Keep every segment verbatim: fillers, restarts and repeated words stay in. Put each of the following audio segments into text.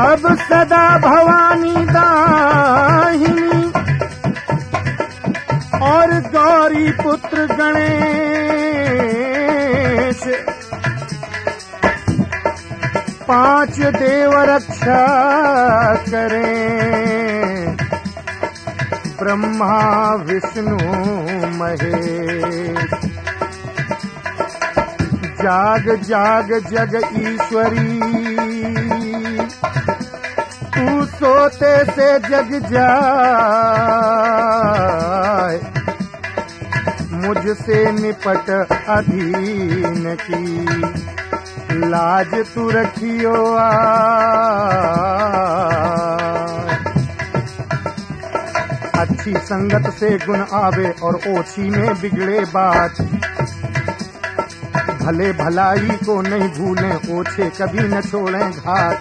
अब सदा भवानी दाहिनी और गौरी पुत्र गणेश पांच देव रक्षा करें, ब्रह्मा विष्णु महेश। जाग जाग जग ईश्वरी, तू सोते से जग जाए, मुझसे निपट अधीन की, लाज तू रखियो आए। अच्छी संगत से गुण आवे और ओछी में बिगड़े बात, भले भलाई को नहीं भूलें, ओछे कभी न छोड़ें घात।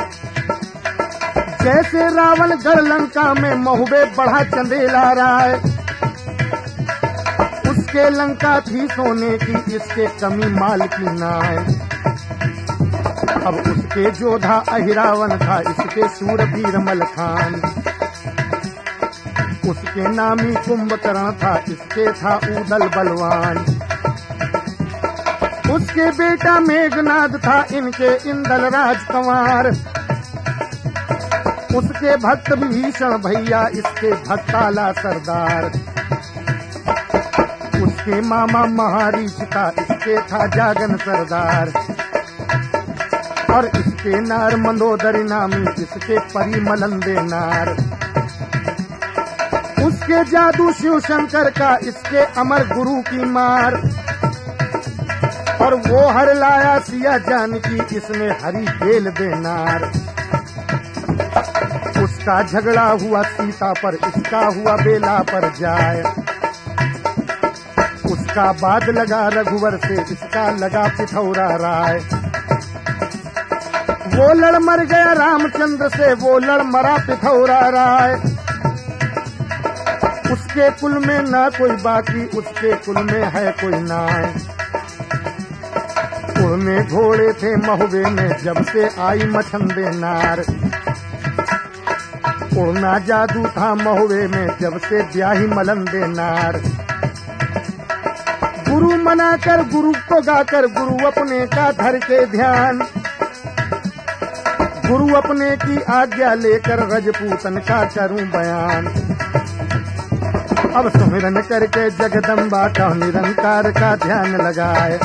जैसे रावण गढ़ लंका में महुबे बढ़ा चंदेला राय, उसके लंका थी सोने की, इसके कमी माल की नाय। अब उसके जोधा अहिरावण था, इसके शूरवीर मलखान। उसके नामी कुंभकर्ण था, इसके था ऊदल बलवान। उसके बेटा मेघनाद था, इनके इंदल राजकुमार। उसके भक्त भीषण भैया, इसके भक्ताला सरदार। उसके मामा महारीच था, इसके था जागन सरदार। और इसके नार मंदोदरी नामी, इसके परी मलंदे नार। उसके जादू शिव शंकर का, इसके अमर गुरु की मार। और वो हर लाया सिया जानकी, इसने हरी बेल देनार। उसका झगड़ा हुआ सीता पर, इसका हुआ बेला पर जाए। उसका बाद लगा रघुवर से, इसका लगा पिथौरा राय। वो लड़ मर गया रामचंद्र से, वो लड़ मरा पिथौरा राय। उसके कुल में ना कोई बाकी, उसके कुल में है कोई नाय। उड़ने घोड़े थे महुबे में, जब से आई मछंदे नार। उड़ना जादू था महुबे में, जब से ब्याही मलंदे नार। गुरु मनाकर गुरु को गाकर, गुरु अपने का धर के ध्यान। गुरु अपने की आज्ञा लेकर, रजपूतन का करूं बयान। अब सुमिरन करके जगदम्बा का, निरंकार का ध्यान लगाए।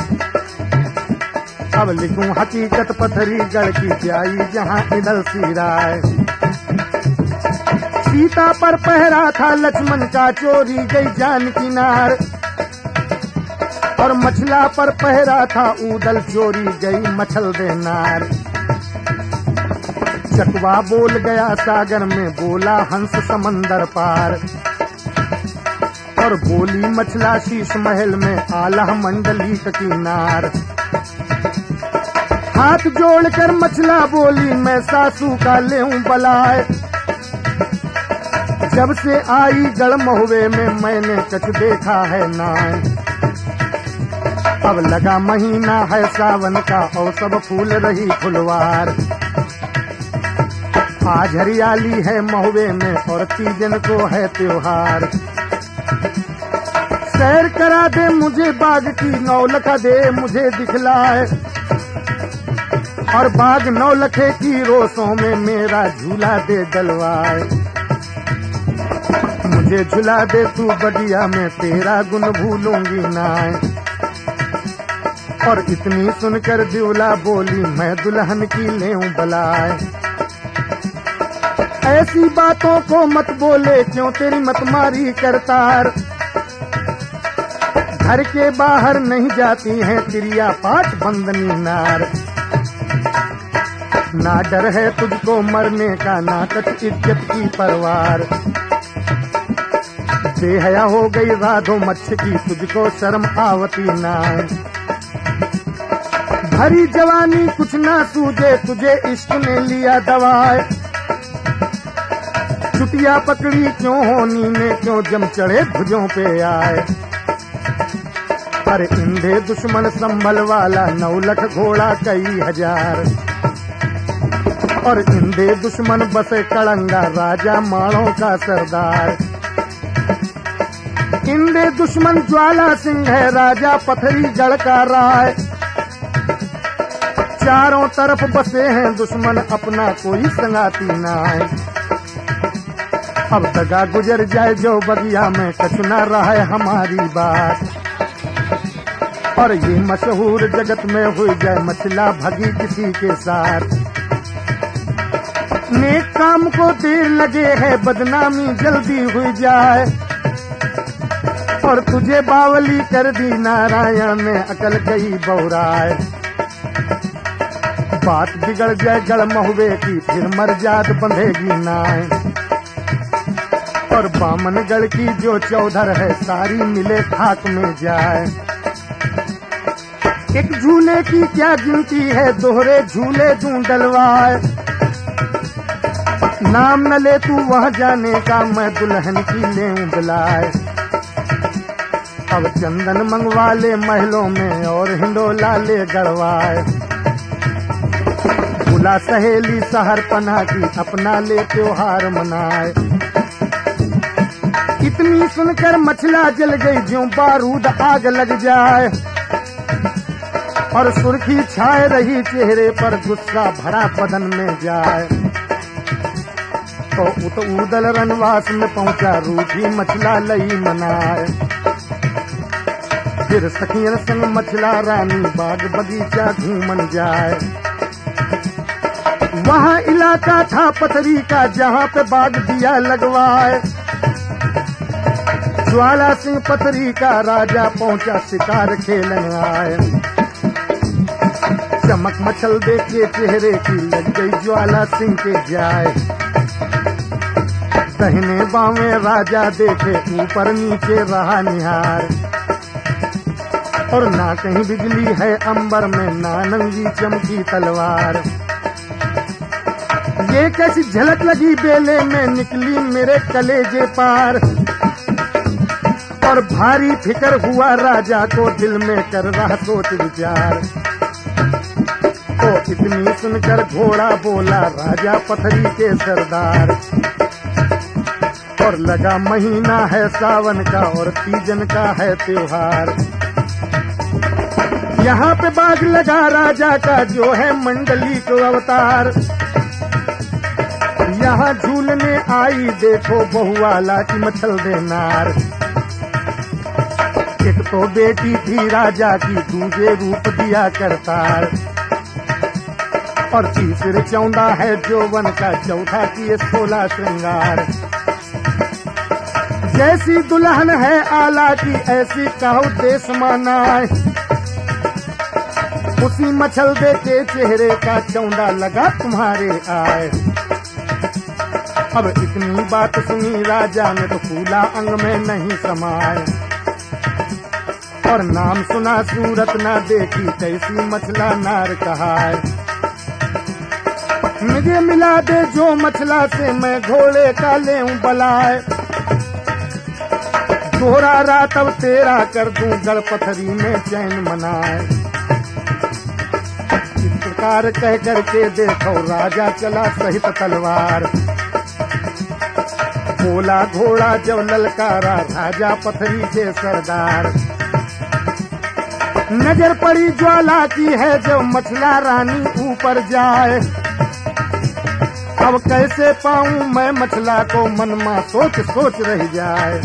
अब लिखूं हकीकत पथरी गढ़ की, जाई जहां इधर सिराए। सीता पर पहरा था लक्ष्मण का, चोरी गई जानकी नार। और मछला पर पहरा था ऊदल, चोरी गई मछल देनार। चकवा बोल गया सागर में, बोला हंस समंदर पार। और बोली मछला शीश महल में, आला मंडलीक की नार। हाथ जोड़कर मछला बोली, मैं सासू का लेऊं बलाए। जब से आई गढ़ महुबे में, मैंने कछ देखा है नाय। अब लगा महीना है सावन का, और सब फूल रही फुलवार। आज हरियाली है महुबे में, और तीजन को है त्योहार। सैर करा दे मुझे बाग की, नौलखा दे मुझे दिखलाए। और बाग नौलखे की रोसों में, मेरा झूला दे डलवाए। मुझे झुला दे तू बगिया में, तेरा गुण भूलूंगी नाय। और इतनी सुनकर दिवला बोली, मैं दुल्हन की लेऊं बलाए। ऐसी बातों को मत बोले, क्यों तेरी मत मारी करतार। घर के बाहर नहीं जाती हैं, तिरिया पाठ बंदनी नार। ना डर है तुझको मरने का, ना कछ इज्जत की परवार। बेहया हो गई राधो मच्छ की, तुझको शर्म आवती नाय। भरी जवानी कुछ ना सूझे, तुझे इश्क ने लिया दवाए। चुटिया पकड़ी क्यों होनी ने, क्यों जम चढ़े भुजों पे आए। पर इंधे दुश्मन संभल वाला, नौलख घोड़ा कई हजार। और इंदे दुश्मन बसे कड़ंगा राजा माणों का सरदार। इंदे दुश्मन ज्वाला सिंह है राजा पथरी गढ़ का राय। चारों तरफ बसे हैं दुश्मन अपना कोई संगाती ना है। अब दगा गुजर जाए जो बगिया में कछु ना रहा है हमारी बात। और ये मशहूर जगत में हुई जाए मछला भगी किसी के साथ। नेक काम को देर लगे है बदनामी जल्दी हुई जाए। और तुझे बावली कर दी नारायण ने अकल गई बहुराए। बात बिगड़ जाए गढ़ महुए की फिर मर जात बंधेगी नाय। और बामनगढ़ की जो चौधर है सारी मिले खाक में जाए। एक झूले की क्या गिनती है दोहरे झूले दूं डलवाए। नाम न ले तू वहाँ जाने का मैं दुल्हन की ले बुलाए। अब चंदन मंगवा ले महलों में और हिंडोला ले गड़वाए। बुला सहेली सहर पना की अपना ले त्योहार मनाए। इतनी सुनकर मछला जल गई ज्यों बारूद आग लग जाए। और सुर्खी छाए रही चेहरे पर गुस्सा भरा बदन में जाए। तो उत उदल रनवास में पहुंचा रूठी मछला लई मनाए। फिर सखियन संग मछला रानी बाग बगीचा घूमन जाए। वहाँ इलाका था पथरी का जहाँ पे बाग दिया लगवाए। ज्वाला सिंह पथरी का राजा पहुंचा शिकार खेलन आए। चमक मचल देखे चेहरे की लग गई ज्वाला सिंह के जाए। दहिने बावें राजा देखे ऊपर नीचे रहा निहार। और ना कहीं बिजली है अंबर में ना नंगी चमकी तलवार। ये कैसी झलक लगी बेले में निकली मेरे कलेजे पार। और भारी फिकर हुआ राजा को दिल में कर रहा सोच विचार। तो इतनी सुनकर घोड़ा बोला राजा पथरी के सरदार। और लगा महीना है सावन का और तीजन का है त्योहार। यहाँ पे बाग लगा राजा का जो है मंडली को अवतार। यहाँ झूलने आई देखो बहुवाला की मछल देनार। एक तो बेटी थी राजा की दूजे रूप दिया करतार। और तीसरे चौंदा है जोवन का चौथा की सोलह श्रृंगार। जैसी दुल्हन है आला की ऐसी कहो देश मानाए। उसी मछल दे के चेहरे का चौंदा लगा तुम्हारे आए। अब इतनी बात सुनी राजा ने तो फूला अंग में नहीं समाए। और नाम सुना सूरत ना देखी कैसी मछला नार कहाए। मुझे मिला दे जो मछला से मैं घोड़े का लेऊं बलाए। दोहरा रात अब तेरा कर दूं गढ़ पथरी में चैन मनाए। इस प्रकार कह करके देखो राजा चला सहित तलवार। बोला घोड़ा जब ललकारा राजा पथरी के सरदार। नजर पड़ी ज्वाला की है जब मछला रानी ऊपर जाए। अब कैसे पाऊं मैं मछला को मनमा सोच सोच रह जाए।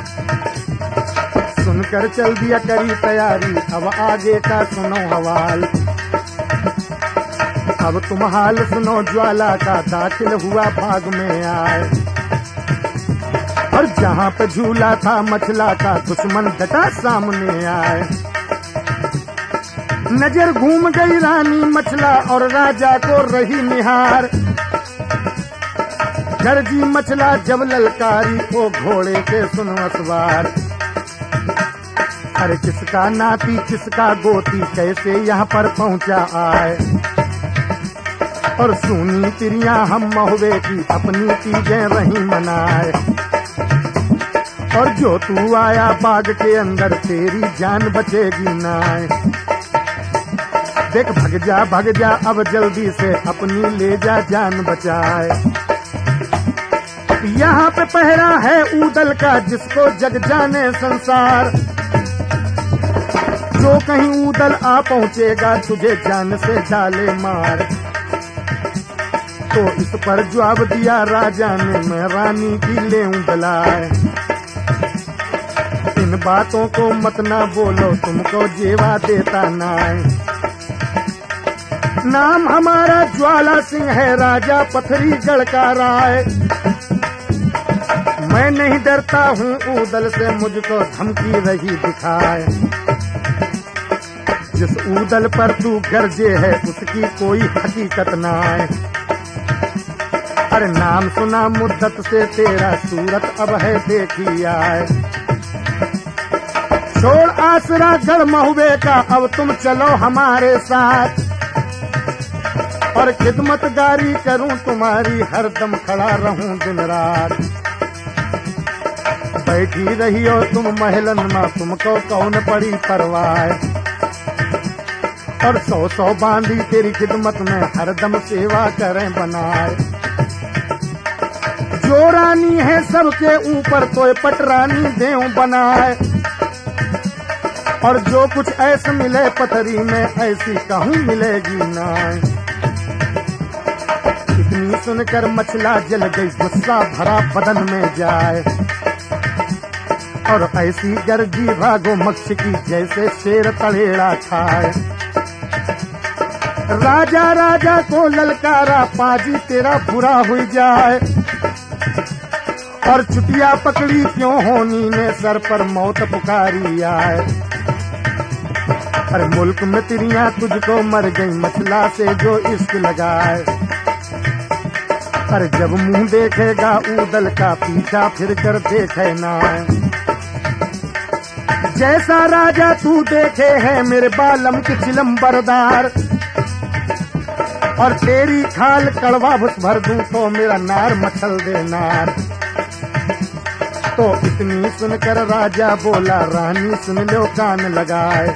सुनकर चल दिया करी तैयारी अब आगे का सुनो हवाल। अब तुम हाल सुनो ज्वाला का दाखिल हुआ भाग में आए। और जहाँ पे झूला था मछला का दुश्मन डटा सामने आए। नजर घूम गई रानी मछला और राजा को रही निहार। गरजी मछला जब ललकारी ओ घोड़े के सुन सवार। अरे किसका नाती किसका गोती कैसे यहाँ पर पहुँचा आए। और सुनी तिरिया हम महुए की अपनी चीजें रही मनाए। और जो तू आया बाग के अंदर तेरी जान बचेगी नाय। देख भग जा भग जा अब जल्दी से अपनी ले जा जान बचाए। यहाँ पे पहरा है ऊदल का जिसको जग जाने संसार, जो कहीं ऊदल आ पहुंचेगा तुझे जान से डाले मार। तो इस पर जवाब दिया राजा ने मैं रानी की लेऊं बलाए। इन बातों को मत ना बोलो तुमको जेवा देता नाय। नाम हमारा ज्वाला सिंह है राजा पथरी गढ़ का राय। मैं नहीं डरता हूँ ऊदल से मुझको धमकी रही दिखाए। जिस ऊदल पर तू गरजे है उसकी कोई हकीकत ना है। अरे नाम सुना मुद्दत से तेरा सूरत अब है देखी आए। छोड़ आसरा गढ़ महुए का अब तुम चलो हमारे साथ, और खिदमतगारी करूं तुम्हारी हरदम खड़ा रहूं दिन रात। बैठी रही हो तुम महलन में तुमको कौन पड़ी परवाह, और सौ सौ बांधी तेरी खिदमत में हरदम सेवा करें बनाए। जो रानी है सबके ऊपर तो पटरानी देऊं बनाए, और जो कुछ ऐसे मिले पथरी में ऐसी कहूँ मिलेगी नाय। इतनी सुनकर मछला जल गई गुस्सा भरा बदन में जाए, और ऐसी गर्जी भागो मक्ष की जैसे शेर तड़ेड़ा खाए। राजा राजा को ललकारा पाजी तेरा बुरा हुई जाए, और चुटिया पकड़ी क्यों होनी ने सर पर मौत पुकारी आए। अरे मुल्क में तिरियां तुझको मर गई मछला से जो इश्क लगाए। अरे जब मुंह देखेगा ऊदल का पीछा फिर कर देखे ना। जैसा राजा तू देखे है मेरे बालम की चिलम बरदार, और तेरी खाल कड़वा भुस भर दूं तो मेरा नार मचल दे नार। तो इतनी सुनकर राजा बोला रानी सुन लो कान लगाए।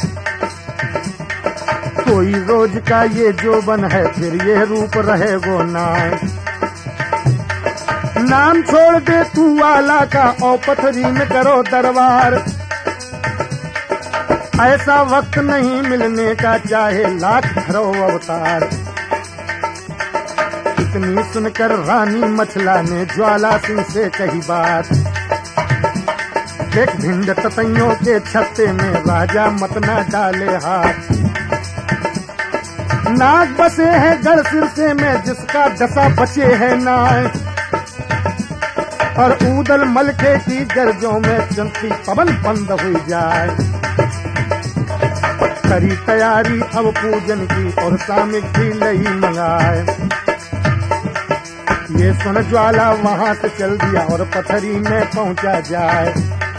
कोई रोज का ये जोबन है फिर ये रूप रहे वो नाय। नाम छोड़ दे तू वाला का और पथरी में करो दरबार। ऐसा वक्त नहीं मिलने का चाहे लाख धरो अवतार। इतनी सुनकर रानी मछला ने ज्वाला सिंह से कही बात। देख भिंड ततैयों के छत्ते में राजा मत ना डाले हाथ। नाग बसे है गढ़ सिरसे में जिसका दशा बचे है नाय, और ऊदल मलके की गर्जों में चलती पवन बंद हुई जाए। करी तैयारी अब पूजन की और सामग्री लई मंगाए। ये सुन ज्वाला वहां से चल दिया और पथरी में पहुंचा जाए।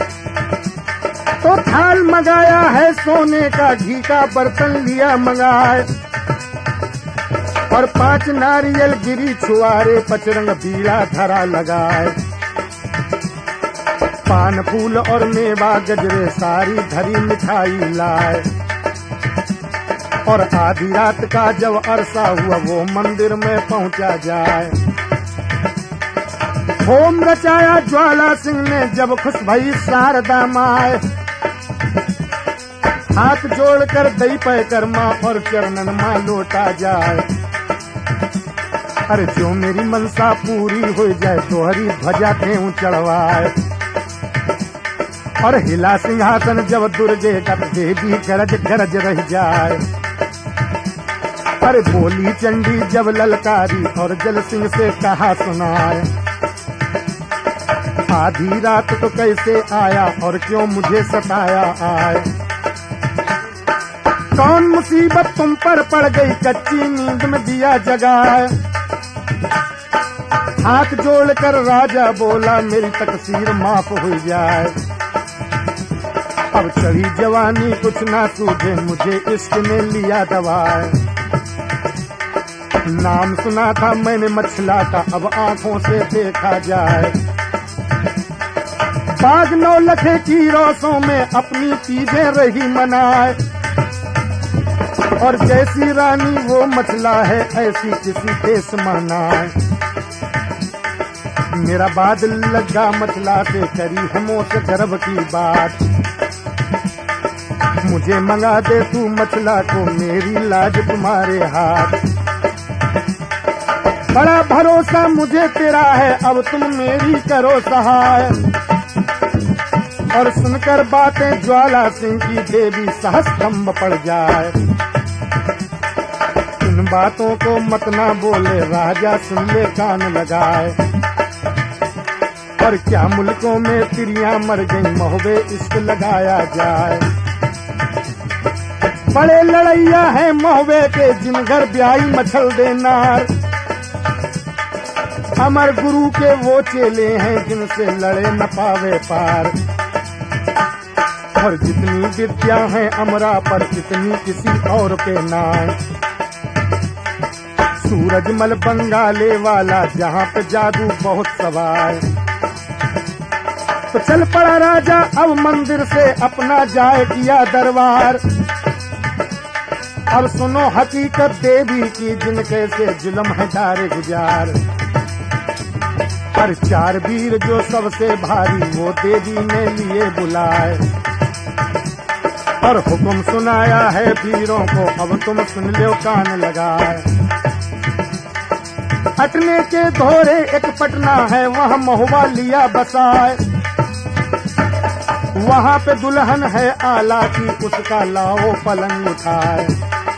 तो थाल मंगाया है सोने का घी का बर्तन लिया मंगाए, और पांच नारियल गिरी छुआरे पचरंग बीड़ा धरा लगाए। पान फूल और मेवा गजरे सारी धरी मिठाई लाए, और आधी रात का जब अरसा हुआ वो मंदिर में पहुंचा जाए। होम रचाया ज्वाला सिंह ने जब खुश भई शारदा माए। हाथ जोड़कर दई पे कर्मा और चरणन मां लौटा जाए। अरे जो मेरी मनसा पूरी हो जाए तो हरी ध्वजा देऊं चढ़वाए। और हिला सिंहासन जब दुर्गे का देवी गरज गरज रह जाए। अरे बोली चंडी जब ललकारी और जल सिंह से कहा सुनाए। आधी रात तो कैसे आया और क्यों मुझे सताया आए। कौन मुसीबत तुम पर पड़ गई कच्ची नींद में दिया जगाए। हाथ जोड़कर राजा बोला मेरी तकसीर माफ हो जाए। अब चढ़ी जवानी कुछ ना सूझे मुझे इश्क ने लिया दवाए। नाम सुना था मैंने मछला का अब आंखों से देखा जाए। बाग नौ लखे की रोसों में अपनी चीजें रही मनाए। और जैसी रानी वो मछला है ऐसी किसी देश माना है। मेरा बादल लगा मछला से करी हमों से गर्व की बात। मुझे मंगा दे तू मछला को मेरी लाज तुम्हारे हाथ। बड़ा भरोसा मुझे तेरा है अब तुम मेरी करो सहाय। और सुनकर बातें ज्वाला सिंह की देवी सहस्त्रंब पड़ जाए। इन बातों को मत ना बोले राजा सुन ले कान लगाए। और क्या मुल्कों में तिरियां मर गई महुबे इश्क लगाया जाए। बड़े लड़ैया है महुबे के जिन घर ब्याई मछल देनार। अमर गुरु के वो चेले हैं जिनसे लड़े न पावे पार। और जितनी विद्या है अमरा पर कितनी किसी और पे नाम। सूरजमल बंगाले वाला जहाँ पे जादू बहुत सवार। तो चल पड़ा राजा अब मंदिर से अपना जाए किया दरबार। अब सुनो हकीकत देवी की जिनके से जुल्म है दारे गुजार। हर चार वीर जो सबसे भारी वो देवी ने लिए बुलाए। और हुक्म सुनाया है वीरों को अब तुम सुन लो कान लगाए। अटने के धोरे एक पटना है वहाँ महुआ लिया बसाए। वहाँ पे दुल्हन है आला की उसका लाओ पलंग उठाए।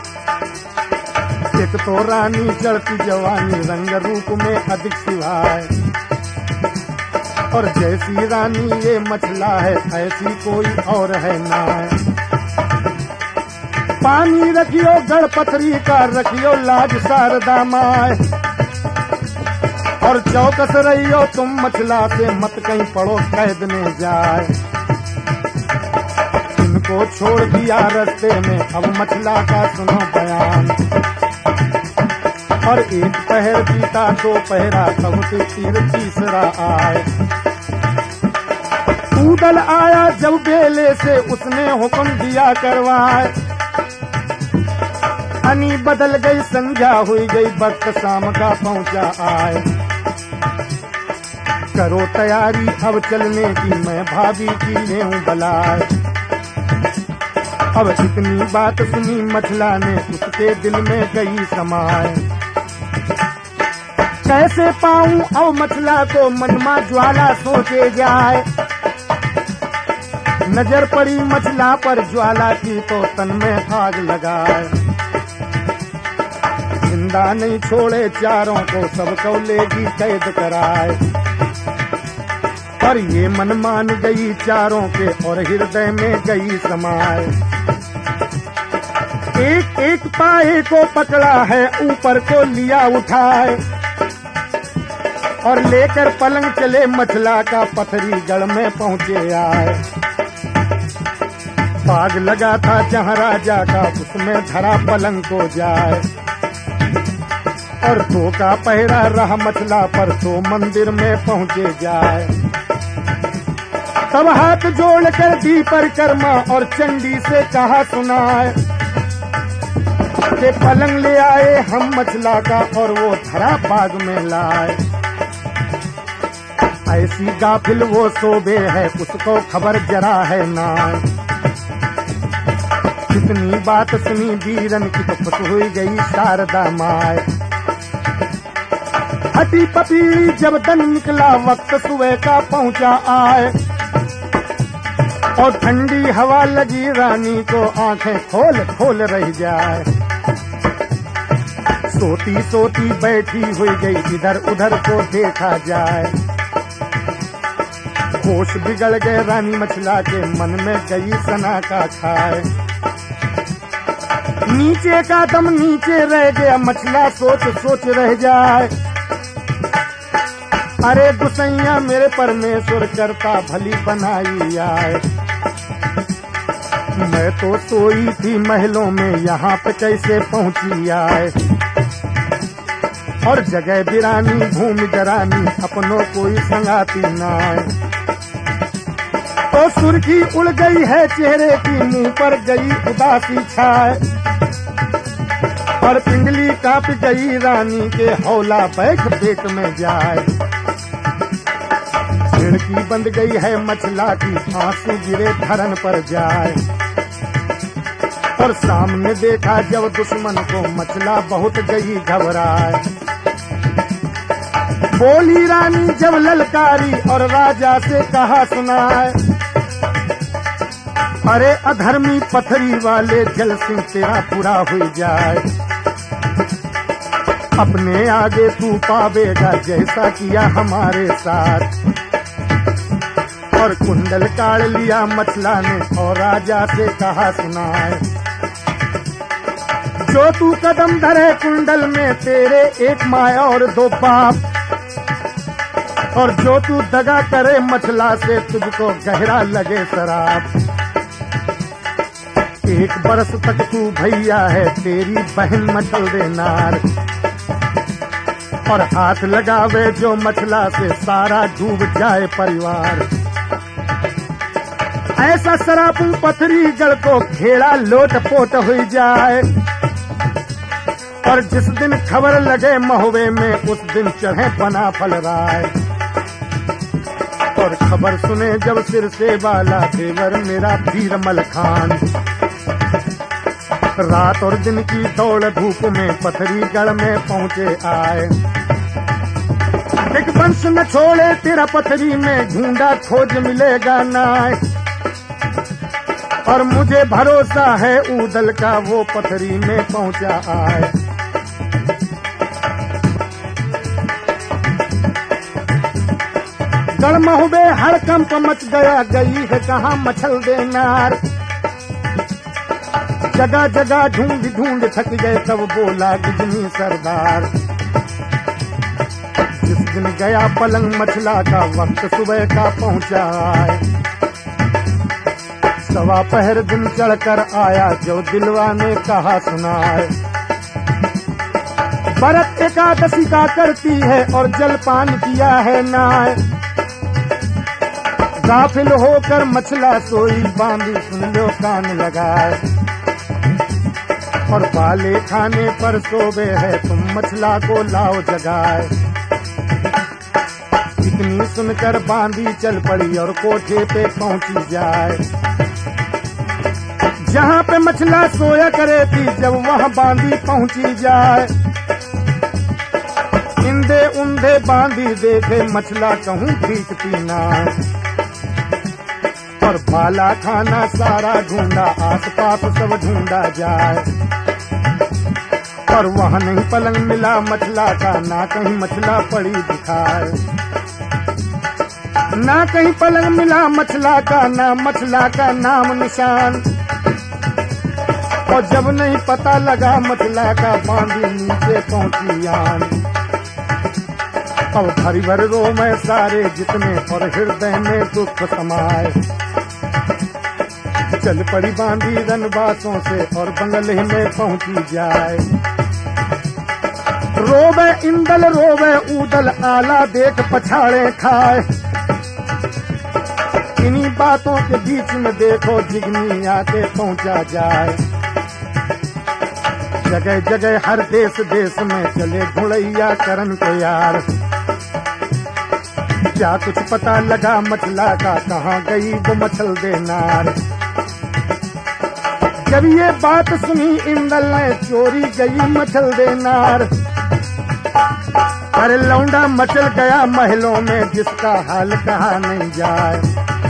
एक तो रानी चढ़ती जवानी रंग रूप में अधिक सिवाय। और जैसी रानी ये मछला है ऐसी कोई और है ना। पानी रखियो गढ़ पथरी का रखियो लाज शारदा माए। और चौकस रहियो तुम मछला से मत कहीं पड़ो कैद में जाए। इनको छोड़ दिया रास्ते में अब मछला का सुनो बयान। और एक पहर बीता दो पहरा तब से तीर तीसरा आए। उदल आया जब बेले से उसने हुक्म दिया करवाए। अनी बदल गई संध्या हुई गई वक्त शाम का पहुंचा आए। करो तैयारी अब चलने की मैं भाभी की लेऊं बलाए। अब इतनी बात सुनी मछला ने उसके दिल में गई समाए। कैसे पाऊं अब मछला को मनमा ज्वाला सोचे जाए। नजर पड़ी मछला पर ज्वाला की तो तन में आग लगाए। जिंदा नहीं छोड़े चारों को सबको लेगी कैद कराए। और ये मन मान गई चारों के और हृदय में गई समाए। एक एक पाए को पकड़ा है ऊपर को लिया उठाए। और लेकर पलंग चले मछला का पथरी गढ़ में पहुंचे आए। बाग लगा था जहाँ राजा का उसमें धरा पलंग को जाए। और दो का पहरा रहा मछला पर तो मंदिर में पहुंचे जाए। तब हाथ जोड़कर दी परिक्रमा और चंडी से कहा सुनाए। के पलंग ले आए हम मछला का और वो धरा बाग में लाए। ऐसी गाफिल वो सोबे है उसको खबर जरा है ना। कितनी बात सुनी वीरन की तो खुश हुई गई शारदा माए। हटी पपीड़ी जब दन निकला वक्त सुबह का पहुंचा आए। और ठंडी हवा लगी रानी को आंखें खोल खोल रह जाए। सोती सोती बैठी हुई गई इधर उधर को देखा जाए। होश बिगड़ गए रानी मछला के मन में गई सना का खाए। नीचे का दम नीचे रह गया मछला सोच सोच रह जाए। अरे गुसैया मेरे परमेश्वर करता भली बनाई आए। मैं तो सोई थी महलों में यहाँ पे कैसे पहुंची आए। और जगह बिरानी भूमि डरानी अपनों कोई संगाती ना आए। तो सुर्खी उड़ गई है चेहरे की मुंह पर गई उदासी छाए। और पिंडली कांप गई रानी के हौला बैठ पेट में जाए। खिड़की बंद गई है मछला की, आंसू गिरे धरन पर जाए। और सामने देखा जब दुश्मन को, मछला बहुत गई घबराए। बोली रानी जब ललकारी और राजा से कहा सुनाए, अरे अधर्मी पथरी वाले जल सिंह तेरा पूरा हो जाए। अपने आगे तू पावेगा जैसा किया हमारे साथ। और कुंडल काढ़ लिया मछला ने और राजा से कहा सुनाए, जो तू कदम धरे कुंडल में तेरे एक माँ और दो बाप। और जो तू दगा करे मछला से तुझको गहरा लगे शराब। एक बरस तक तू भैया है तेरी बहन मछल दे नार। और हाथ लगावे जो मछला से सारा डूब जाए परिवार। ऐसा सरापुं पथरी गढ़ को घेरा लोट पोट हुई जाए। और जिस दिन खबर लगे महुए में उस दिन चढ़े बना फल राय। और खबर सुने जब सिर से वाला देवर मेरा वीर मलखान। रात और दिन की दौड़ धूप में पथरी गढ़ में पहुंचे आए। एक वंश न छोड़े तेरा पथरी में, ढूंढा खोज मिलेगा नाय। और मुझे भरोसा है ऊदल का वो पथरी में पहुंचा आए। गढ़ महुबे हड़कंप मच गया, गई है कहाँ मछल दे नार। जगह जगह ढूंढ ढूंढ थक गए तब बोला गिजनी सरदार। जिस दिन गया पलंग मछला का वक्त सुबह का पहुंचा है। सवा पहर दिन चढ़कर आया जो दिलवा ने कहा सुनाए। व्रत एकादशी का करती है और जलपान किया है नाय। गाफिल होकर मछला सोई बांधी सुन लो कान लगाए। और बाले खाने पर सोवे है तुम मछला को लाओ जगाए। इतनी सुनकर बांधी चल पड़ी और कोठे पे पहुंची जाए। जहाँ पे मछला सोया करे थी जब वहाँ बांधी पहुंची जाए। इंधे उंधे बांधी देखे मछला कहूँ भीगती ना। और बाला खाना सारा ढूंढा आसपास सब ढूंढा जाए। और वहाँ नहीं पलंग मिला मछला का, ना कहीं मछला पड़ी दिखाए। ना कहीं पलंग मिला मछला का, ना मछला का नाम निशान। और जब नहीं पता लगा मछला का बांधी नीचे पहुंची आन। अब भरी भर रो मैं सारे जितने और हृदय में दुख समाए। चल पड़ी बांधी रनबासों से और बंगले में पहुंची जाए। रोवे इंदल रोवे ऊदल आला देख पछाड़े खाए। इन्हीं बातों के बीच में देखो जिगनी आके पहुंचा जाए। जगह जगह हर देश देश में चले घुड़ैया करन को यार। क्या कुछ पता लगा मछला का, कहाँ गई वो मछल दे नार। जब ये बात सुनी इंदल ने चोरी गई मछल दे नार। अरे लौंडा मचल गया महलों में जिसका हाल कहा नहीं जाए।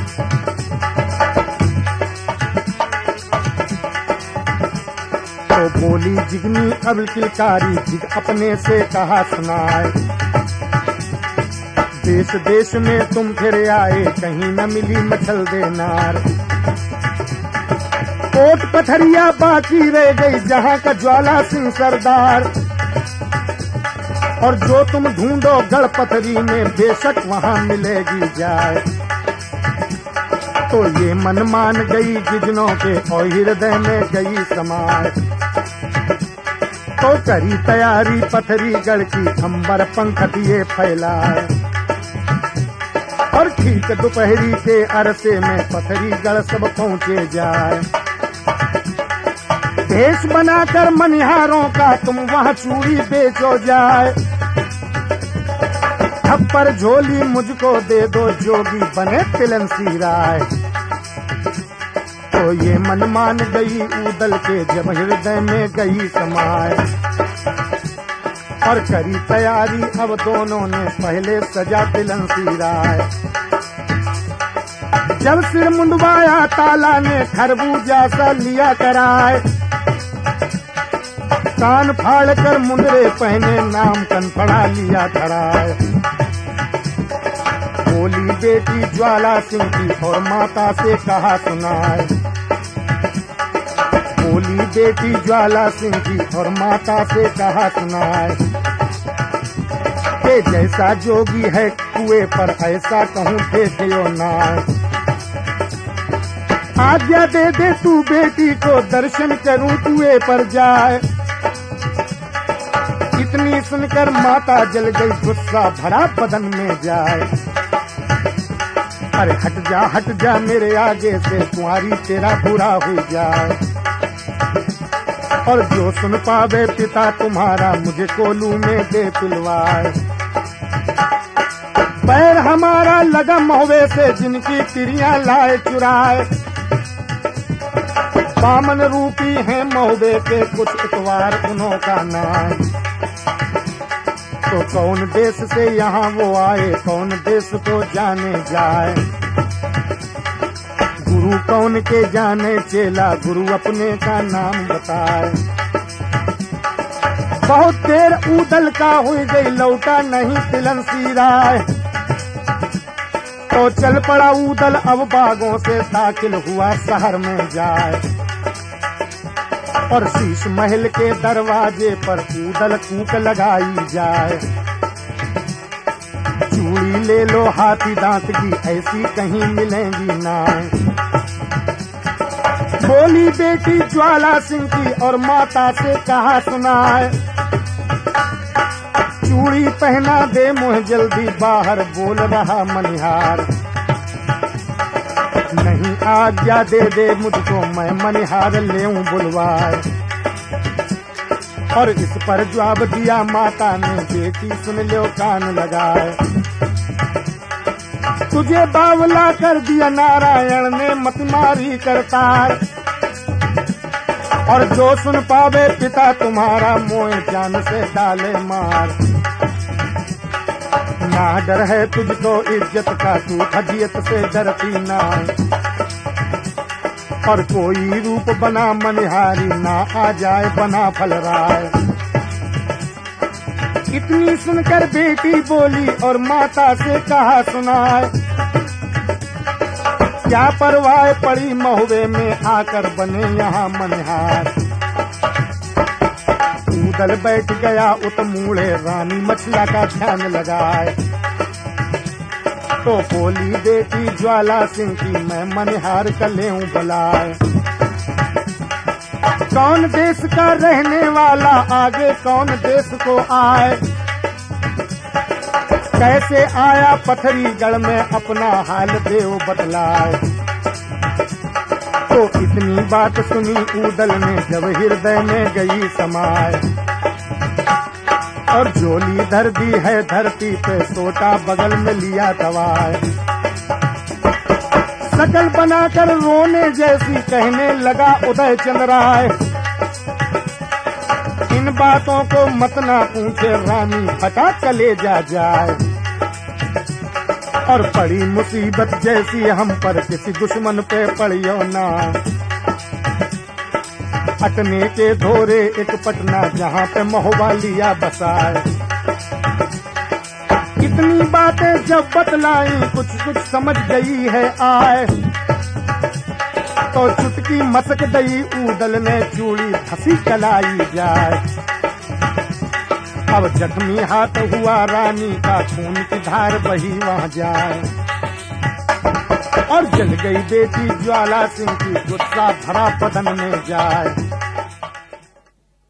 तो बोली जिगनी अब किलकारी जिग अपने से कहा सुनाए। देश देश में तुम फिर आए कहीं न मिली मछल दे नार। कोट पथरिया बाकी रह गई जहाँ का ज्वाला सिंह सरदार। और जो तुम ढूंढो गढ़ पथरी में बेशक वहाँ मिलेगी जाए। तो ये मन मान गई गिजनों के और हृदय में गई समाए। तो करी तैयारी पथरी गढ़ की अंबर पंख दिए फैलाए। और ठीक दोपहरी के अरसे में पथरी गढ़ सब पहुँचे जाए। भेष बनाकर मनिहारों का तुम वहाँ चूड़ी बेचो जाए, थप्पड़ झोली मुझको दे दो जोगी बने तिलंसी राय। तो ये मन मान गई ऊदल के जब हृदय में गई समाए, और करी तैयारी अब दोनों ने पहले सजा तिलंसी राय। जब सिर मुंडवाया ताला ने खरबूजा सा लिया कराए, कान फाड़ कर मुंडरे पहने नाम कनपड़ा लिया धराए। बोली बेटी ज्वाला सिंह की और माता से कहा सुनाए, बोली बेटी ज्वाला सिंह की और माता से कहा सुनाए, के जैसा जोगी है कुएं पर ऐसा कहूँ देखियो नाय। आज्ञा दे दे तू बेटी को दर्शन करूं कुएं पर जाए। इतनी सुनकर माता जल गई, गुस्सा भरा बदन में जाए। अरे हट जा हट जा मेरे आगे से, कुंवारी तेरा बुरा हो जाए। और जो सुन पावे पिता तुम्हारा, मुझे कोलू में दे पिलवाए। पैर हमारा लगा महुए से, जिनकी तिरियां लाए चुराए। बामन रूपी है महुए के कुछ इतवार उन्हों का नाम। तो कौन देश से यहाँ वो आए, कौन देश को जाने जाए। गुरु कौन के जाने चेला, गुरु अपने का नाम बताए। बहुत देर ऊदल का हुई गई, लौटा नहीं तिलंसी राय। तो चल पड़ा ऊदल अब बागों से, दाखिल हुआ शहर में जाए। और शीश महल के दरवाजे पर ऊदल कूक लगाई जाए। चूड़ी ले लो हाथी दांत की, ऐसी कहीं मिलेंगी ना। बोली बेटी ज्वाला सिंह की और माता से कहा सुनाए, चूड़ी पहना दे मुझे जल्दी, बाहर बोल रहा मनिहार। नहीं आज्ञा दे दे मुझको, मैं मनिहार लेऊं बुलवाए। और इस पर जवाब दिया माता ने, बेटी सुन लो कान लगाए। तुझे बावला कर दिया नारायण ने, मत मारी करतार। और जो सुन पावे पिता तुम्हारा, मोए जान से डाले मार। ना डर है तुझको इज्जत का, तू फजियत से डरती ना। और कोई रूप बना मनिहारी, ना आ जाए बना फलराय। इतनी सुनकर बेटी बोली और माता से कहा सुनाए, क्या परवाह पड़ी महुए में, आकर बने यहाँ मनिहार। ऊदल बैठ गया उतमूड़े, रानी मछला का ध्यान लगाए। तो बोली बेटी ज्वाला सिंह की, मैं मनिहार का लेऊं बुलाए। कौन देश का रहने वाला, आगे कौन देश को आए। कैसे आया पथरी गढ़ में, अपना हाल देव बदलाए। तो इतनी बात सुनी ऊदल ने, जब हृदय में गई समाए। और झोली धर दी है धरती पे, सोटा बगल में लिया दवाए। सकल बनाकर रोने जैसी कहने लगा उदय चंद्राय। इन बातों को मत ना पूछे रानी, फटा कलेजा जाए। और पड़ी मुसीबत जैसी हम पर, किसी दुश्मन पे पड़ियो ना। अटने के धोरे एक पटना, जहाँ पे महुआ लिया बसाए। इतनी बातें जब बतलाई, कुछ कुछ समझ गई है आए। तो चुटकी मसक गई ऊदल ने, चूड़ी धसी कलाई जाए। अब जख्मी हाथ हुआ रानी का, खून की धार बही वहाँ जाए। और जल गई बेटी ज्वाला सिंह की, गुस्सा भरा बदन में जाए।